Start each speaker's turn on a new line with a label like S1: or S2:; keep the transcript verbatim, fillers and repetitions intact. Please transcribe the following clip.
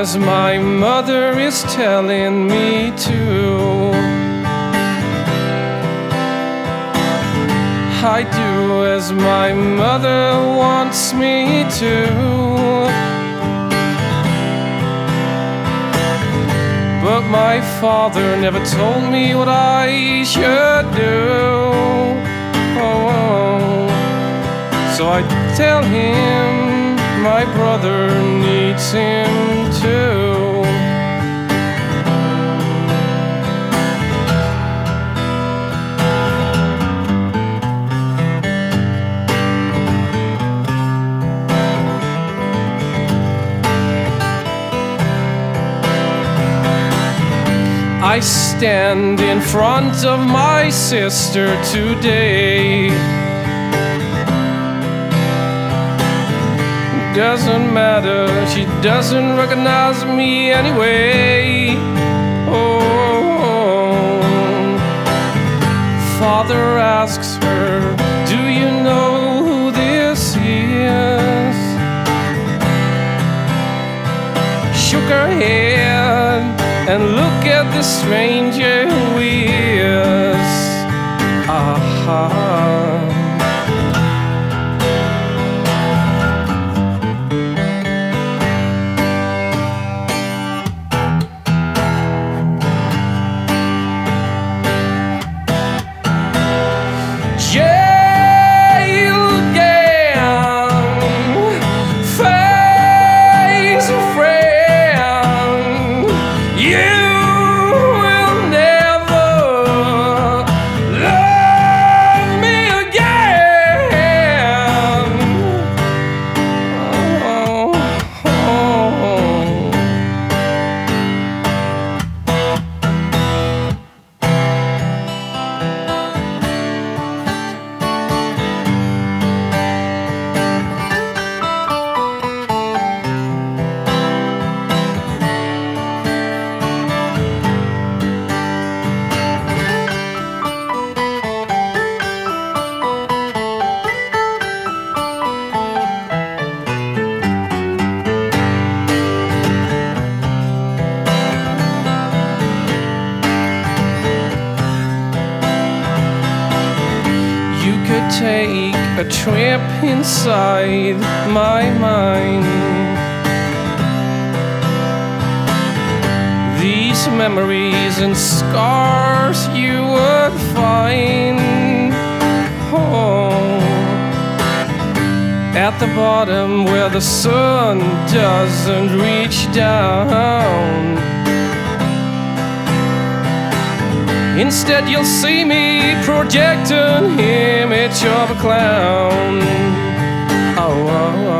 S1: as my mother is telling me to. I do as my mother wants me to. But my father never told me what I should do. Oh, so I tell him my brother needs him too. I stand in front of my sister today. Doesn't matter, she doesn't recognize me anyway. Oh, father asks her, do you know who this is? Shook her head and look at the stranger who is. Aha. Take a trip inside my mind. These memories and scars you would find. Oh, at the bottom where the sun doesn't reach down. Instead you'll see me project an image of a clown. Oh, oh,